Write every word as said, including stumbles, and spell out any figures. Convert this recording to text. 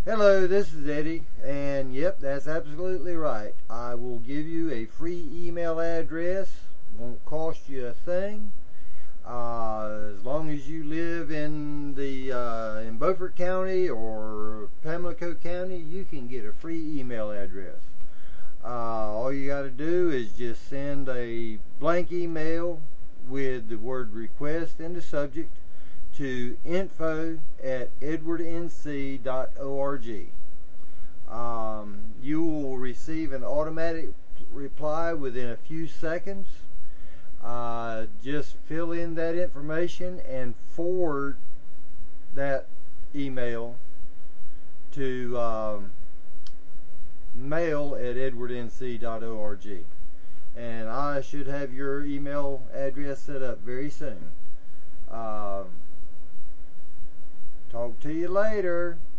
Hello, this is Eddie, and yep, that's absolutely right. I will give you a free email address. Won't cost you a thing. Uh, as long as you live in the uh, in Beaufort County or Pamlico County, you can get a free email address. Uh, all you got to do is just send a blank email with the word request in the subject to info at edward n c dot org. Um, you will receive an automatic reply within a few seconds. Uh, just fill in that information and forward that email to um, mail at edward n c dot org. And I should have your email address set up very soon. Um, Talk to you later.